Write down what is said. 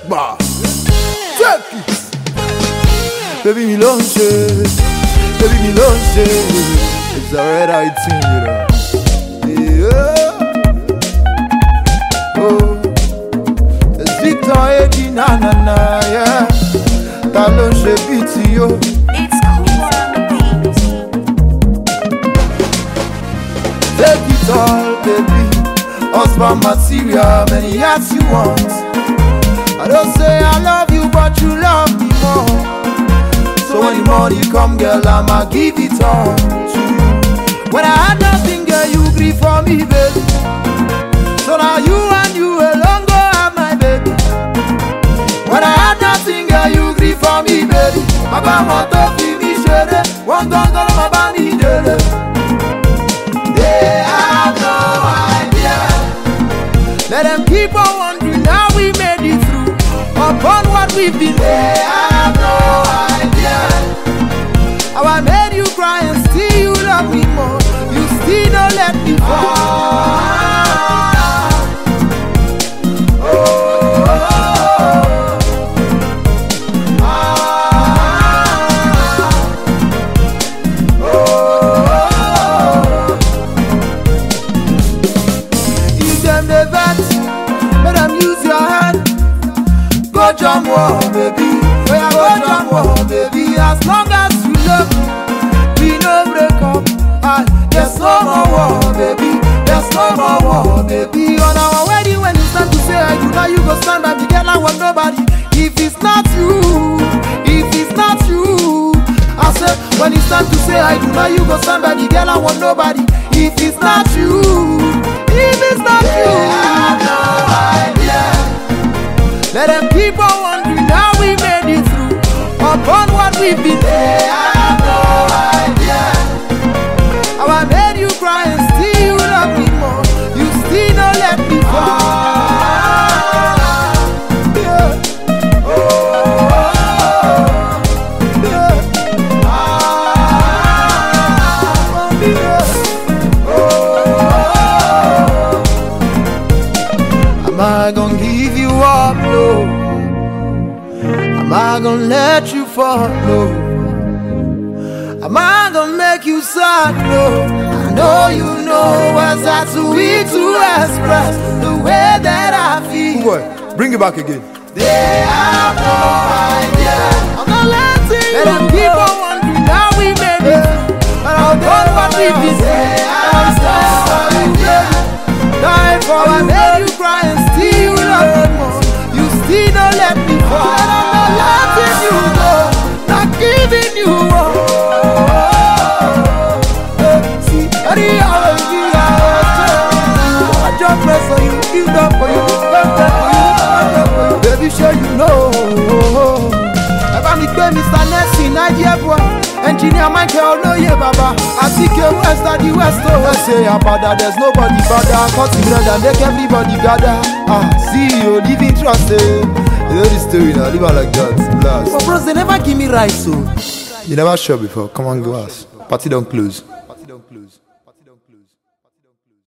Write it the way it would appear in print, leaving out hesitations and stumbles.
Bah, take it. Baby, me lunch it. Baby, me lunch it. It's a red eye thing, you know. Yeah. Oh, it's Victor Eddie, na na na, yeah. Ta lunch it, beat you. It's cool on the beat. Take it all, baby. Husband material, many years you want. I don't say I love you, but you love me more. So when the money come, girl, I'ma give it all to you. When I had nothing, girl, you grieve for me, baby. So now you and you alone go have my baby. When I had nothing, girl, you grieve for me, baby. Papa want to feel me shade. One gun, my body, they have no idea. Let them keep on wondering how we made it through. Upon what we've been, they have no idea. How I made you cry and still you love me more. You still don't let me fall. Go jump war, baby. Go jump war, baby. As long as you love me, we no break up. There's no more war, baby. There's no more war, baby. On our wedding, when it's time to say I do, now you go stand by me, girl. I want nobody. If it's not you, if it's not you, I said when it's time to say I do, now you go stand by me, girl. I want nobody. If it's not you, if it's not you, I have no idea. Let them keep on wondering how we made it through. Upon what we've been, they have no idea. How I made you cry and still you love me more. You still don't let me fall. Yeah. Oh, yeah. Oh, am I gonna give you up, no? Am I gonna let you fall, no? Am I gonna make you sad, no? I know you know what's that sweet to express the way that I feel. Boy, bring it back again. They have no idea. I'm not letting you. Let them keep on wondering how we made it. But I'll do what we did. They have no idea. Die for I made you cry and still you love me more. You still don't let me fall. And I'm not letting you go, not giving you up. See, I just press on you, give up for you, love that for you, love that for you. Baby, sure you know. Ever me pay Mr. Nessie, Nigeria boy. Engineer Michael, no yeah, Baba. I see you west at the west, oh. I say, Abada, there's nobody better. Cut it bread and make everybody gather. See you, living trust, eh. You know the story now, live like that, blast. But bros, they never give me rice, so. You never shot before, come on, go ask. Party don't close.